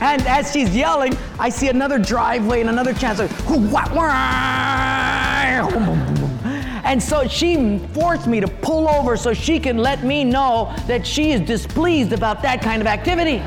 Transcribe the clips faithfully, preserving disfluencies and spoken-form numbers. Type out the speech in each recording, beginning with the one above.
And as she's yelling, I see another driveway and another chance. Like, and so she forced me to pull over so she can let me know that she is displeased about that kind of activity.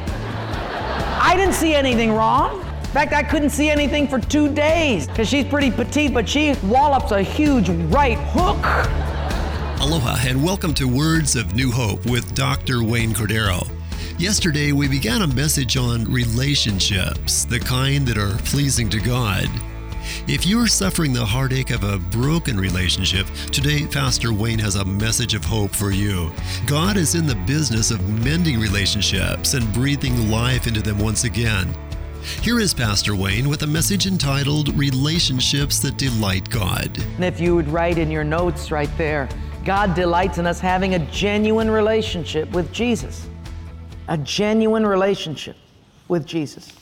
I didn't see anything wrong. In fact, I couldn't see anything for two days because she's pretty petite, but she wallops a huge right hook. Aloha and welcome to Words of New Hope with Doctor Wayne Cordero. Yesterday, we began a message on relationships, the kind that are pleasing to God. If you are suffering the heartache of a broken relationship, today Pastor Wayne has a message of hope for you. God is in the business of mending relationships and breathing life into them once again. Here is Pastor Wayne with a message entitled Relationships That Delight God. And if you would write in your notes right there, God delights in us having a genuine relationship with Jesus. A genuine relationship with Jesus.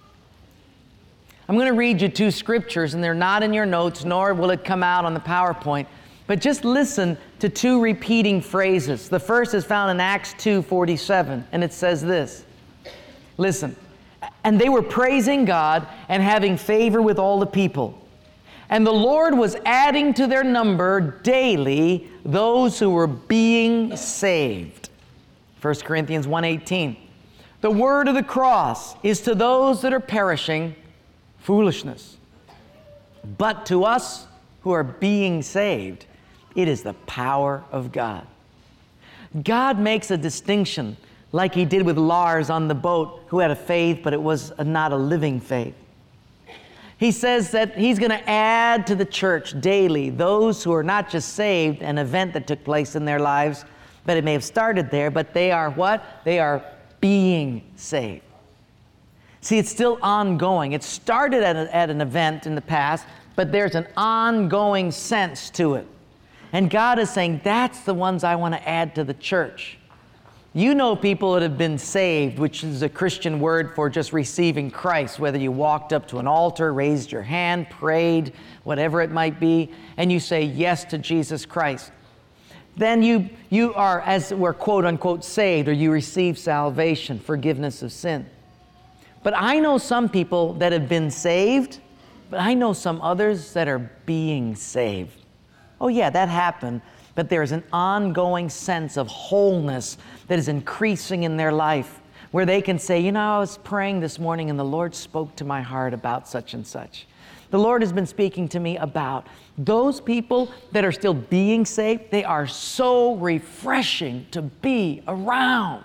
I'm going to read you two scriptures, and they're not in your notes, nor will it come out on the PowerPoint. But just listen to two repeating phrases. The first is found in Acts two forty-seven, and it says this. Listen. And they were praising God and having favor with all the people. And the Lord was adding to their number daily those who were being saved. First Corinthians one eighteen. The word of the cross is to those that are perishing foolishness. But to us who are being saved, it is the power of God. God makes a distinction like He did with Lars on the boat, who had a faith, but it was a, not a living faith. He says that He's going to add to the church daily those who are not just saved, an event that took place in their lives, but it may have started there, but they are what? They are being saved. See, it's still ongoing. It started at, a, at an event in the past, but there's an ongoing sense to it. And God is saying, that's the ones I want to add to the church. You know people that have been saved, which is a Christian word for just receiving Christ, whether you walked up to an altar, raised your hand, prayed, whatever it might be, and you say yes to Jesus Christ. Then you, you are, as it were, quote unquote, saved, or you receive salvation, forgiveness of sin. But I know some people that have been saved, but I know some others that are being saved. Oh yeah, that happened. But there's an ongoing sense of wholeness that is increasing in their life, where they can say, you know, I was praying this morning and the Lord spoke to my heart about such and such. The Lord has been speaking to me about those people that are still being saved. They are so refreshing to be around.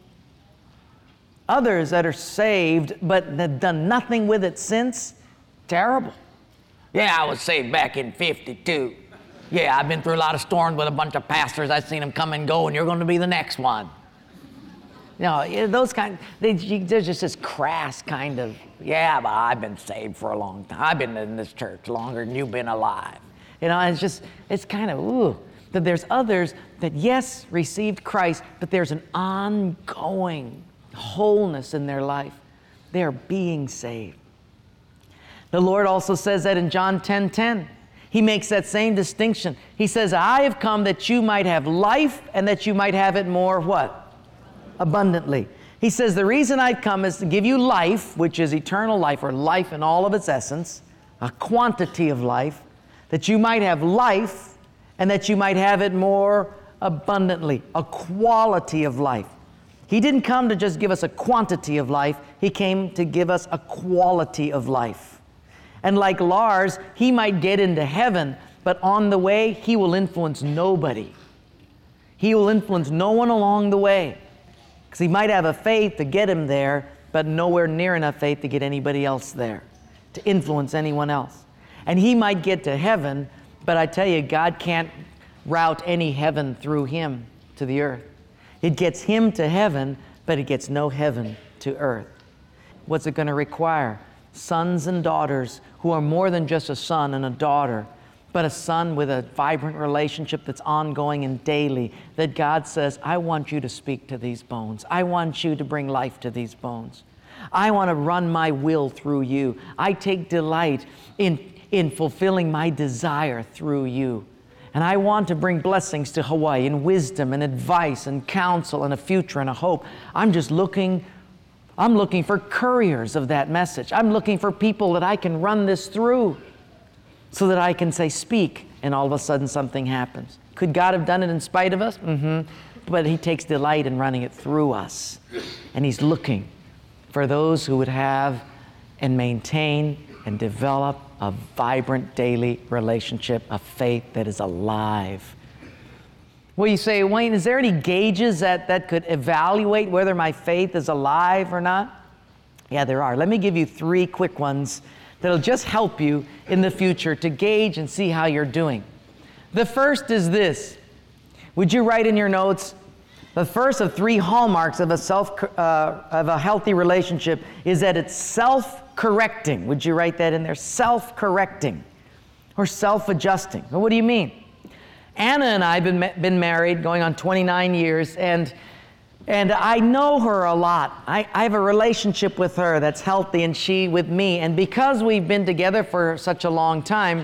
Others that are saved but have done nothing with it since, terrible. Yeah, I was saved back in fifty-two. Yeah, I've been through a lot of storms with a bunch of pastors. I've seen them come and go, and you're going to be the next one. You know, those kind, they, there's just this crass kind of, yeah, but I've been saved for a long time. I've been in this church longer than you've been alive. You know, it's just, it's kind of, ooh. But there's others that, yes, received Christ, but there's an ongoing wholeness in their life. They are being saved. The Lord also says that in John ten ten. He makes that same distinction. He says, I have come that you might have life and that you might have it more, what? Abundantly. He says, the reason I've come is to give you life, which is eternal life, or life in all of its essence, a quantity of life, that you might have life and that you might have it more abundantly, a quality of life. He didn't come to just give us a quantity of life. He came to give us a quality of life. And like Lars, he might get into heaven, but on the way, he will influence nobody. He will influence no one along the way. Because he might have a faith to get him there, but nowhere near enough faith to get anybody else there, to influence anyone else. And he might get to heaven, but I tell you, God can't route any heaven through him to the earth. It gets him to heaven, but it gets no heaven to earth. What's it going to require? Sons and daughters who are more than just a son and a daughter, but a son with a vibrant relationship that's ongoing and daily, that God says, I want you to speak to these bones. I want you to bring life to these bones. I want to run my will through you. I take delight in, in fulfilling my desire through you. And I want to bring blessings to Hawaii and wisdom and advice and counsel and a future and a hope. I'm just looking I'm looking for couriers of that message. I'm looking for people that I can run this through so that I can say, speak, and all of a sudden something happens. Could God have done it in spite of us? Mm-hmm. But He takes delight in running it through us. And He's looking for those who would have and maintain and develop a vibrant daily relationship of faith that is alive. Well, you say, Wayne, is there any gauges that, that could evaluate whether my faith is alive or not? Yeah, there are. Let me give you three quick ones that'll just help you in the future to gauge and see how you're doing. The first is this. Would you write in your notes, the first of three hallmarks of a self uh, of a healthy relationship is that it's self-correcting. Would you write that in there? Self-correcting or self-adjusting. Well, what do you mean? Anna and I have been, been married going on twenty-nine years, and, and I know her a lot. I, I have a relationship with her that's healthy, and she with me. And because we've been together for such a long time,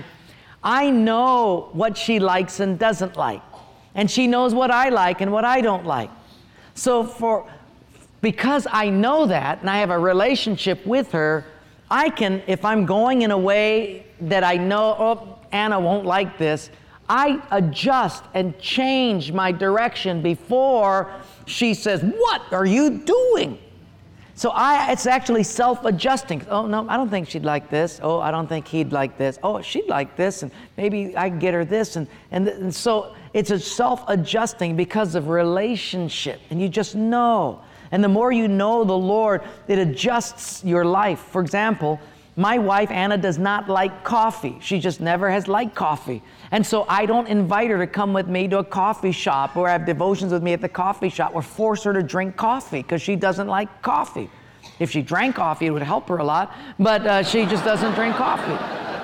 I know what she likes and doesn't like. And she knows what I like and what I don't like. So for because I know that, and I have a relationship with her, I can, if I'm going in a way that I know, oh, Anna won't like this, I adjust and change my direction before she says, what are you doing? So I, it's actually self-adjusting. Oh, no, I don't think she'd like this. Oh, I don't think he'd like this. Oh, she'd like this, and maybe I can get her this. And, and, and so it's a self-adjusting because of relationship, and you just know. And the more you know the Lord, it adjusts your life. For example, my wife, Anna, does not like coffee. She just never has liked coffee. And so I don't invite her to come with me to a coffee shop or have devotions with me at the coffee shop or force her to drink coffee because she doesn't like coffee. If she drank coffee, it would help her a lot, but uh, she just doesn't drink coffee.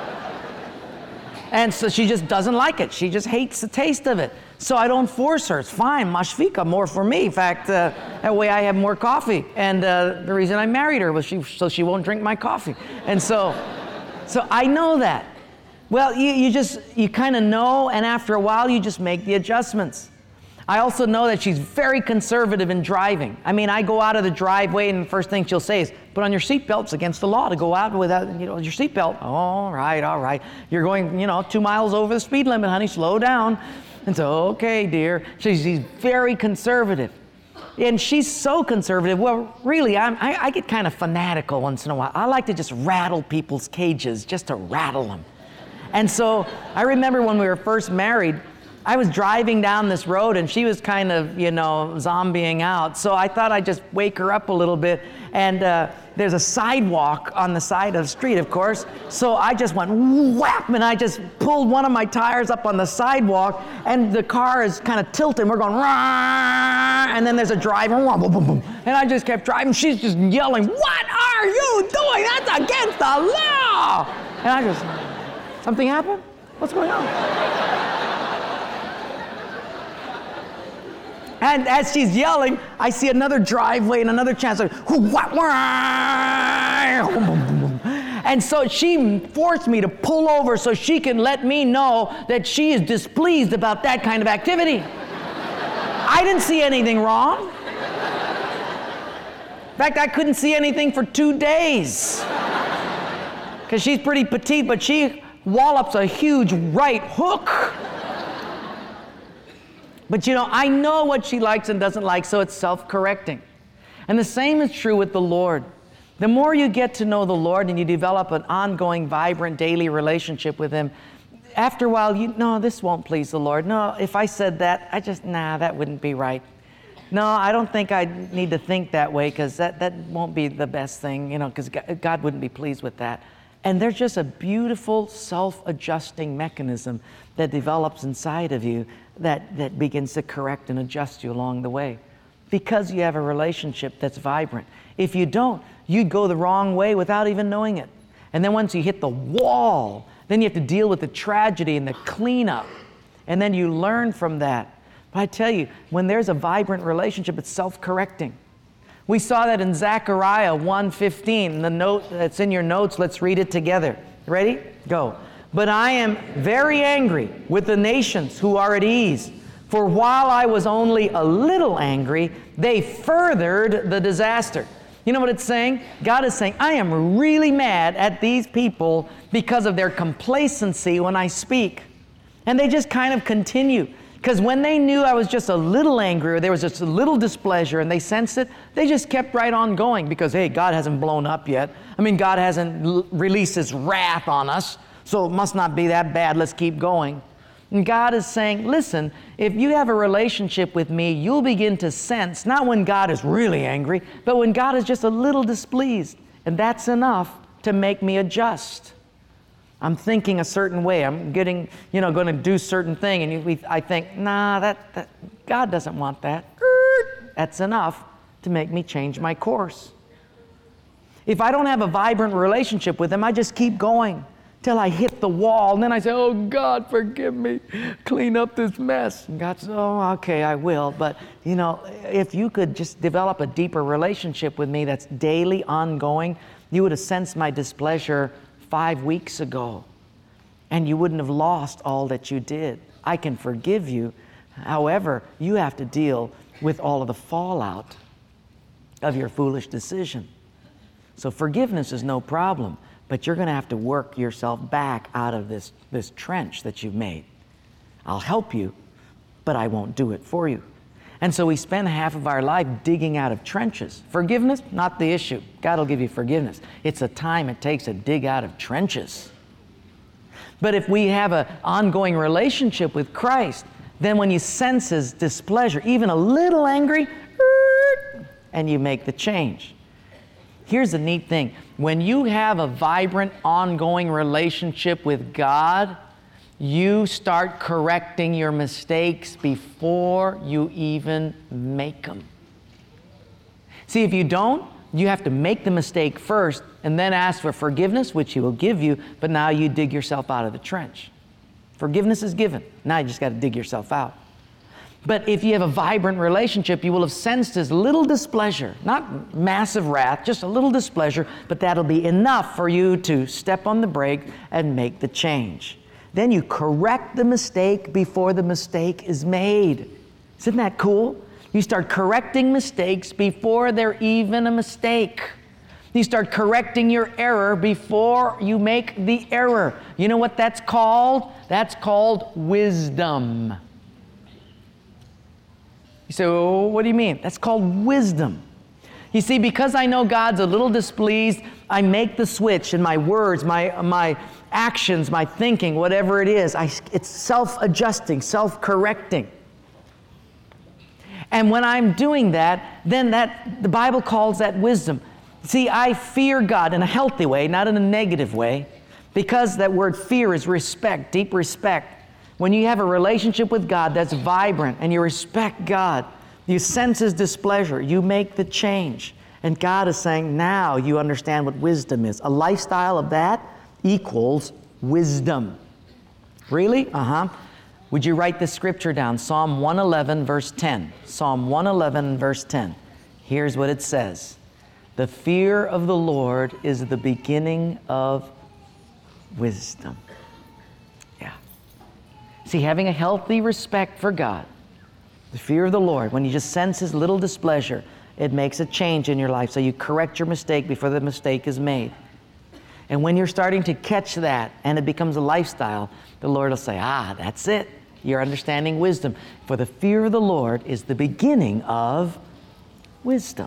And so she just doesn't like it. She just hates the taste of it. So I don't force her. It's fine, mashfika, more for me. In fact, uh, that way I have more coffee. And uh, the reason I married her was she, so she won't drink my coffee. And so, so I know that. Well, you, you just, you kind of know, and after a while you just make the adjustments. I also know that she's very conservative in driving. I mean, I go out of the driveway and the first thing she'll say is, put on your seatbelt. It's against the law to go out without, you know, your seatbelt. All right, all right. You're going, you know, two miles over the speed limit, honey, slow down. And so, okay, dear. She's, she's very conservative. And she's so conservative. Well, really, I'm, I, I get kind of fanatical once in a while. I like to just rattle people's cages, just to rattle them. And so I remember when we were first married, I was driving down this road and she was kind of, you know, zombieing out. So I thought I'd just wake her up a little bit. And uh, there's a sidewalk on the side of the street, of course. So I just went whap, and I just pulled one of my tires up on the sidewalk, and the car is kind of tilting. We're going, rah, and then there's a driver, boom, boom, boom. And I just kept driving. She's just yelling, what are you doing? That's against the law. And I just, something happened? What's going on? And as she's yelling, I see another driveway and another chance. And so she forced me to pull over so she can let me know that she is displeased about that kind of activity. I didn't see anything wrong. In fact, I couldn't see anything for two days. Because she's pretty petite, but she wallops a huge right hook. But you know, I know what she likes and doesn't like, so it's self-correcting. And the same is true with the Lord. The more you get to know the Lord and you develop an ongoing, vibrant, daily relationship with Him, after a while, you, no, this won't please the Lord. No, if I said that, I just, nah, that wouldn't be right. No, I don't think I need to think that way because that, that won't be the best thing, you know, because God wouldn't be pleased with that. And there's just a beautiful self-adjusting mechanism that develops inside of you that, that begins to correct and adjust you along the way because you have a relationship that's vibrant. If you don't, you'd go the wrong way without even knowing it. And then once you hit the wall, then you have to deal with the tragedy and the cleanup. And then you learn from that. But I tell you, when there's a vibrant relationship, it's self-correcting. We saw that in Zechariah one fifteen. The note that's in your notes, let's read it together. Ready? Go. But I am very angry with the nations who are at ease. For while I was only a little angry, they furthered the disaster. You know what it's saying? God is saying, I am really mad at these people because of their complacency when I speak. And they just kind of continue. Because when they knew I was just a little angry or there was just a little displeasure and they sensed it, they just kept right on going because, hey, God hasn't blown up yet. I mean, God hasn't l- released His wrath on us, so it must not be that bad. Let's keep going. And God is saying, listen, if you have a relationship with me, you'll begin to sense, not when God is really angry, but when God is just a little displeased. And that's enough to make me adjust. I'm thinking a certain way. I'm getting, you know, going to do a certain thing. And you, we, I think, nah, that, that God doesn't want that. That's enough to make me change my course. If I don't have a vibrant relationship with Him, I just keep going till I hit the wall. And then I say, oh, God, forgive me. Clean up this mess. And God says, oh, okay, I will. But, you know, if you could just develop a deeper relationship with me that's daily, ongoing, you would have sensed my displeasure five weeks ago, and you wouldn't have lost all that you did. I can forgive you. However, you have to deal with all of the fallout of your foolish decision. So forgiveness is no problem, but you're going to have to work yourself back out of this, this trench that you've made. I'll help you, but I won't do it for you. And so we spend half of our life digging out of trenches. Forgiveness, not the issue. God will give you forgiveness. It's the time it takes to dig out of trenches. But if we have an ongoing relationship with Christ, then when you sense His displeasure, even a little angry, and you make the change. Here's the neat thing. When you have a vibrant, ongoing relationship with God, you start correcting your mistakes before you even make them. See, if you don't, you have to make the mistake first and then ask for forgiveness, which He will give you, but now you dig yourself out of the trench. Forgiveness is given. Now you just got to dig yourself out. But if you have a vibrant relationship, you will have sensed His little displeasure, not massive wrath, just a little displeasure, but that'll be enough for you to step on the brake and make the change. Then you correct the mistake before the mistake is made. Isn't that cool? You start correcting mistakes before they're even a mistake. You start correcting your error before you make the error. You know what that's called? That's called wisdom. You say, oh, what do you mean? That's called wisdom. You see, because I know God's a little displeased, I make the switch in my words, my, my actions, my thinking, whatever it is. I, it's self-adjusting, self-correcting. And when I'm doing that, then that the Bible calls that wisdom. See, I fear God in a healthy way, not in a negative way, because that word fear is respect, deep respect. When you have a relationship with God that's vibrant and you respect God, you sense His displeasure, you make the change. And God is saying, now you understand what wisdom is. A lifestyle of that equals wisdom. Really? Uh-huh. Would you write this scripture down? Psalm one eleven, verse ten. Psalm one eleven, verse ten. Here's what it says. The fear of the Lord is the beginning of wisdom. Yeah. See, having a healthy respect for God, the fear of the Lord, when you just sense His little displeasure, it makes a change in your life. So you correct your mistake before the mistake is made. And when you're starting to catch that and it becomes a lifestyle, the Lord will say, ah, that's it. You're understanding wisdom. For the fear of the Lord is the beginning of wisdom.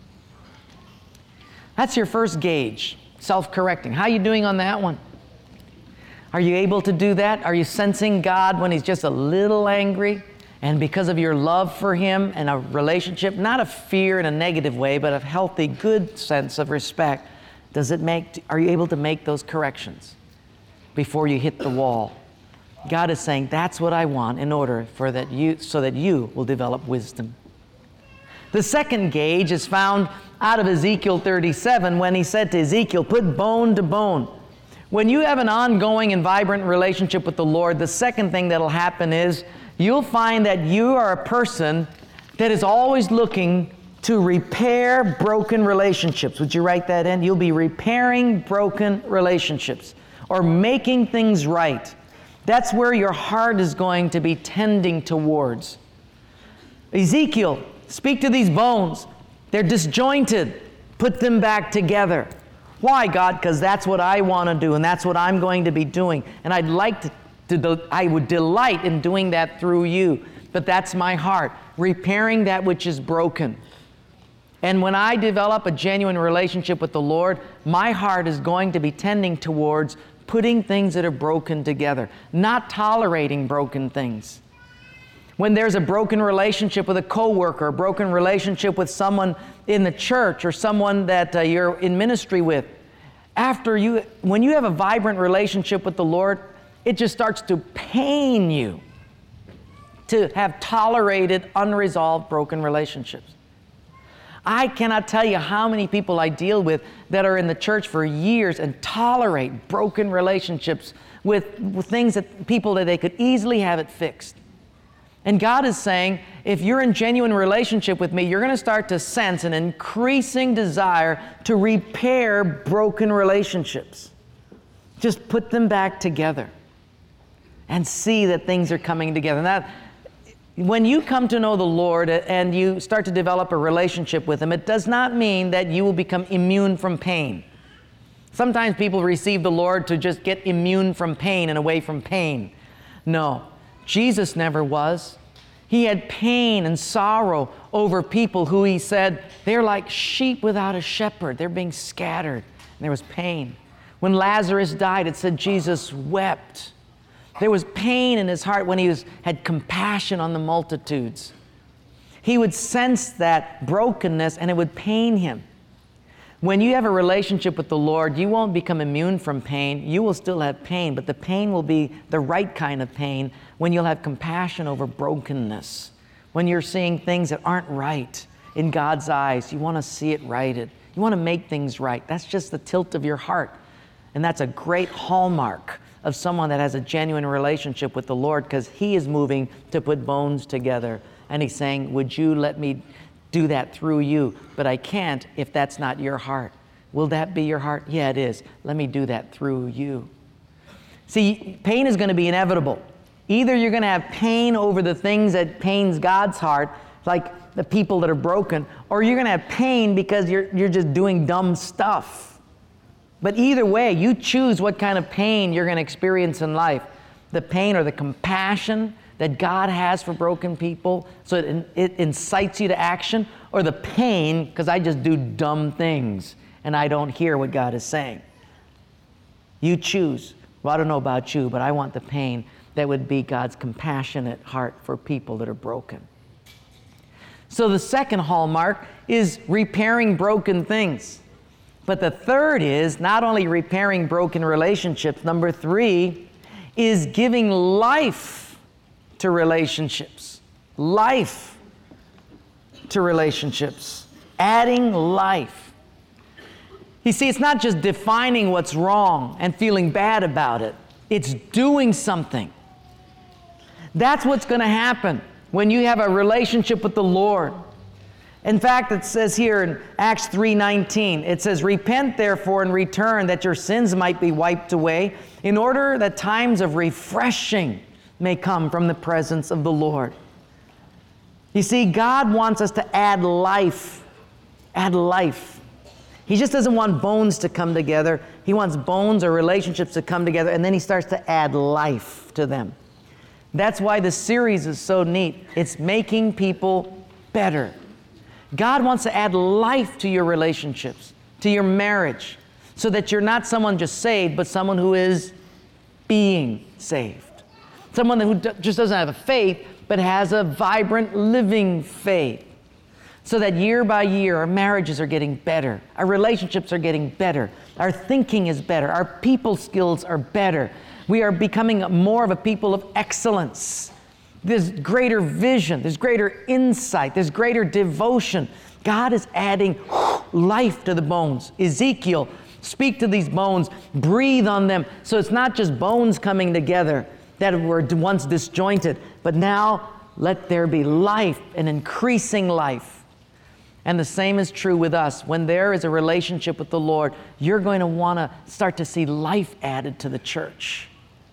That's your first gauge, self-correcting. How are you doing on that one? Are you able to do that? Are you sensing God when He's just a little angry? And because of your love for Him and a relationship, not of fear in a negative way, but of healthy, good sense of respect, does it make, are you able to make those corrections before you hit the wall? God is saying, that's what I want in order for that you, so that you will develop wisdom. The second gauge is found out of Ezekiel thirty-seven when He said to Ezekiel, put bone to bone. When you have an ongoing and vibrant relationship with the Lord, the second thing that'll happen is you'll find that you are a person that is always looking to repair broken relationships. Would you write that in? You'll be repairing broken relationships or making things right. That's where your heart is going to be tending towards. Ezekiel, speak to these bones. They're disjointed. Put them back together. Why, God? Because that's what I want to do, and that's what I'm going to be doing. And I'd like to, to, I would delight in doing that through you. But that's my heart, repairing that which is broken. And when I develop a genuine relationship with the Lord, my heart is going to be tending towards putting things that are broken together, not tolerating broken things. When there's a broken relationship with a coworker, a broken relationship with someone in the church or someone that uh, you're in ministry with, after you, when you have a vibrant relationship with the Lord, it just starts to pain you to have tolerated, unresolved, broken relationships. I cannot tell you how many people I deal with that are in the church for years and tolerate broken relationships with, with things that people that they could easily have it fixed. And God is saying, if you're in genuine relationship with me, you're going to start to sense an increasing desire to repair broken relationships. Just put them back together and see that things are coming together. Now, when you come to know the Lord and you start to develop a relationship with Him, it does not mean that you will become immune from pain. Sometimes people receive the Lord to just get immune from pain and away from pain. No. Jesus never was. He had pain and sorrow over people who He said, they're like sheep without a shepherd. They're being scattered. And there was pain. When Lazarus died, it said Jesus wept. There was pain in His heart when He was, had compassion on the multitudes. He would sense that brokenness and it would pain Him. When you have a relationship with the Lord, you won't become immune from pain. You will still have pain, but the pain will be the right kind of pain when you'll have compassion over brokenness. When you're seeing things that aren't right in God's eyes, you want to see it righted. You want to make things right. That's just the tilt of your heart. And that's a great hallmark of someone that has a genuine relationship with the Lord, because He is moving to put bones together. And He's saying, would you let me do that through you? But I can't if that's not your heart. Will that be your heart? Yeah, it is. Let me do that through you. See, pain is going to be inevitable. Either you're going to have pain over the things that pains God's heart, like the people that are broken, or you're going to have pain because you're, you're just doing dumb stuff. But either way, you choose what kind of pain you're going to experience in life. The pain or the compassion that God has for broken people, so it, it incites you to action, or the pain because I just do dumb things and I don't hear what God is saying. You choose. Well, I don't know about you, but I want the pain that would be God's compassionate heart for people that are broken. So the second hallmark is repairing broken things. But the third is not only repairing broken relationships. Number three is giving life to relationships. Life to relationships. Adding life. You see, it's not just defining what's wrong and feeling bad about it. It's doing something. That's what's going to happen when you have a relationship with the Lord. In fact, it says here in Acts three nineteen, it says, repent therefore and return that your sins might be wiped away, in order that times of refreshing may come from the presence of the Lord. You see, God wants us to add life. Add life. He just doesn't want bones to come together. He wants bones or relationships to come together, and then He starts to add life to them. That's why the series is so neat. It's making people better. God wants to add life to your relationships, to your marriage, so that you're not someone just saved, but someone who is being saved. Someone who just doesn't have a faith, but has a vibrant, living faith. So that year by year, our marriages are getting better. Our relationships are getting better. Our thinking is better. Our people skills are better. We are becoming more of a people of excellence. There's greater vision. There's greater insight. There's greater devotion. God is adding life to the bones. Ezekiel, speak to these bones. Breathe on them. So it's not just bones coming together that were once disjointed, but now let there be life, an increasing life. And the same is true with us. When there is a relationship with the Lord, you're going to want to start to see life added to the church.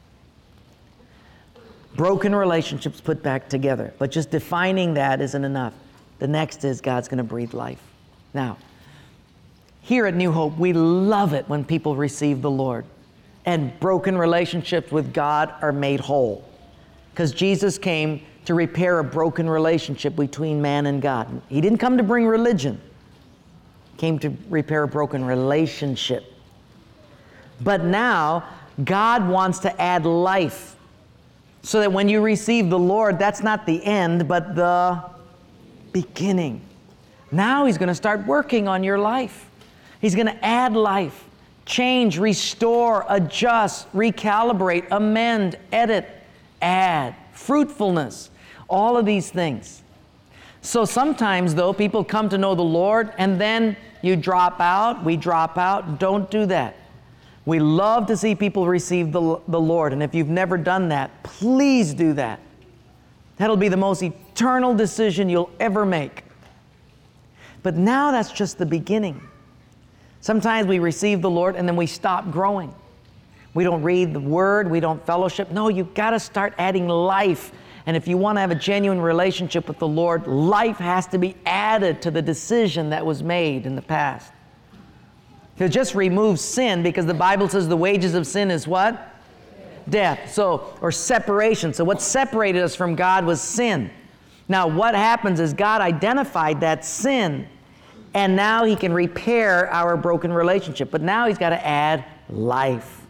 Broken relationships put back together. But just defining that isn't enough. The next is God's going to breathe life. Now, Here at New Hope, we love it when people receive the Lord and broken relationships with God are made whole. Because Jesus came to repair a broken relationship between man and God. He didn't come to bring religion. He came to repair a broken relationship. But now, God wants to add life. So that when you receive the Lord, that's not the end, but the beginning. Now He's going to start working on your life. He's going to add life, change, restore, adjust, recalibrate, amend, edit, add, fruitfulness, all of these things. So sometimes, though, people come to know the Lord and then you drop out, we drop out. Don't do that. We love to see people receive the, the Lord, and if you've never done that, please do that. That'll be the most eternal decision you'll ever make. But now that's just the beginning. Sometimes we receive the Lord and then we stop growing. We don't read the Word, we don't fellowship. No, you've got to start adding life. And if you want to have a genuine relationship with the Lord, life has to be added to the decision that was made in the past. To just remove sin, because the Bible says the wages of sin is what? Death. So, or separation. So what separated us from God was sin. Now what happens is God identified that sin, and now He can repair our broken relationship. But now He's got to add life.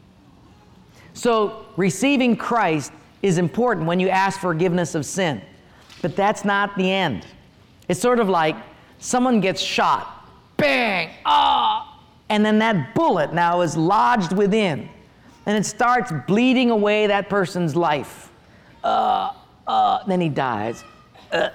So receiving Christ is important when you ask forgiveness of sin. But that's not the end. It's sort of like someone gets shot. Bang! Ah! And then that bullet now is lodged within. And it starts bleeding away that person's life. Uh, uh, then he dies. Uh.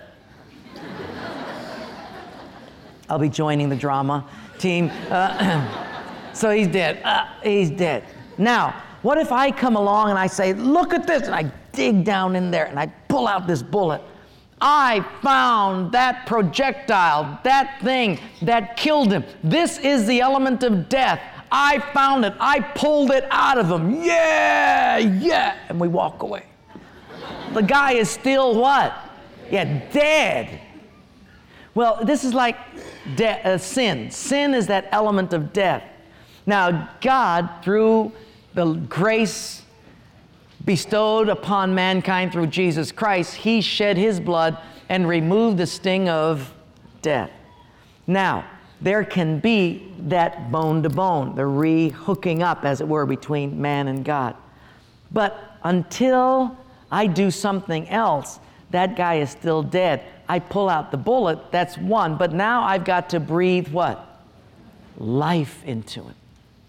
I'll be joining the drama team. Uh, so he's dead. Uh, he's dead. Now, what if I come along and I say, look at this, and I dig down in there and I pull out this bullet. I found that projectile, that thing that killed him. This is the element of death. I found it. I pulled it out of him. Yeah, yeah. And we walk away. The guy is still what? Yeah, dead. Well, this is like de- uh, sin. Sin is that element of death. Now, God, through the grace bestowed upon mankind through Jesus Christ, He shed His blood and removed the sting of death. Now, there can be that bone to bone, the re-hooking up, as it were, between man and God. But until I do something else, that guy is still dead. I pull out the bullet, that's one, but now I've got to breathe what? Life into it.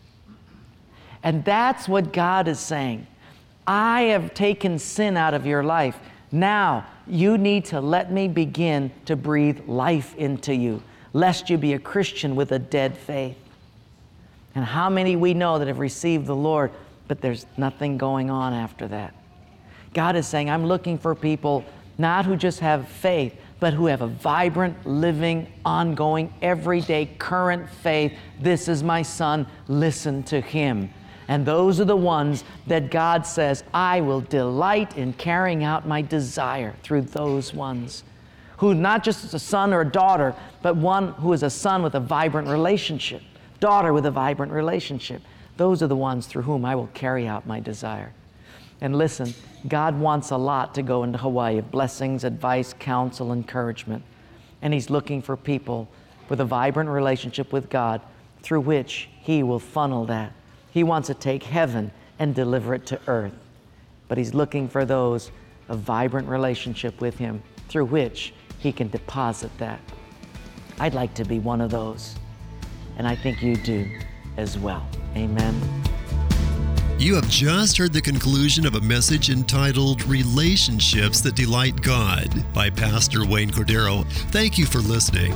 And that's what God is saying. I have taken sin out of your life. Now, you need to let me begin to breathe life into you, lest you be a Christian with a dead faith. And how many we know that have received the Lord, but there's nothing going on after that. God is saying, I'm looking for people not who just have faith, but who have a vibrant, living, ongoing, everyday, current faith. This is my son, listen to him. And those are the ones that God says, I will delight in carrying out my desire through those ones. Who not just is a son or a daughter, but one who is a son with a vibrant relationship, daughter with a vibrant relationship. Those are the ones through whom I will carry out my desire. And listen, God wants a lot to go into Hawaii of blessings, advice, counsel, encouragement. And He's looking for people with a vibrant relationship with God through which He will funnel that. He wants to take heaven and deliver it to earth. But He's looking for those of vibrant relationship with Him through which He can deposit that. I'd like to be one of those. And I think you do as well. Amen. You have just heard the conclusion of a message entitled Relationships That Delight God by Pastor Wayne Cordero. Thank you for listening.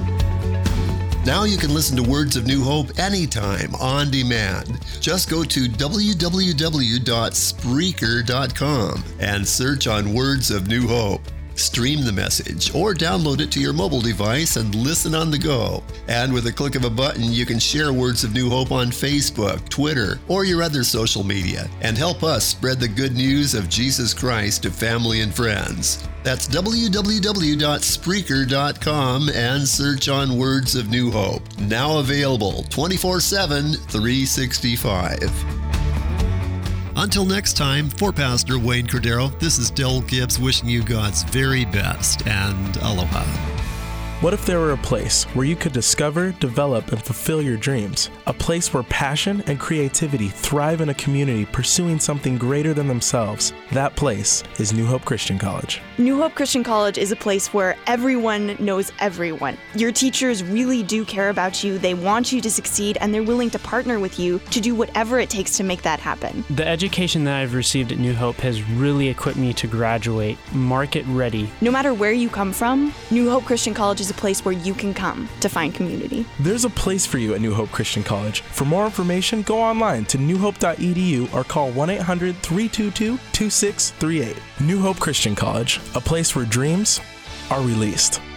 Now you can listen to Words of New Hope anytime, on demand. Just go to w w w dot spreaker dot com and search on Words of New Hope. stream the message, or download it to your mobile device and listen on the go. And with a click of a button, you can share Words of New Hope on Facebook, Twitter, or your other social media, and help us spread the good news of Jesus Christ to family and friends. That's w w w dot spreaker dot com and search on Words of New Hope. Now available twenty-four seven, three sixty-five. Until next time, for Pastor Wayne Cordero, this is Del Gibbs wishing you God's very best, and aloha. What if there were a place where you could discover, develop, and fulfill your dreams? A place where passion and creativity thrive in a community pursuing something greater than themselves. That place is New Hope Christian College. New Hope Christian College is a place where everyone knows everyone. Your teachers really do care about you, they want you to succeed, and they're willing to partner with you to do whatever it takes to make that happen. The education that I've received at New Hope has really equipped me to graduate market ready. No matter where you come from, New Hope Christian College is a place where you can come to find community. There's a place for you at New Hope Christian College. For more information, go online to new hope dot e d u or call one eight hundred, three two two, two six three eight. New Hope Christian College, a place where dreams are released.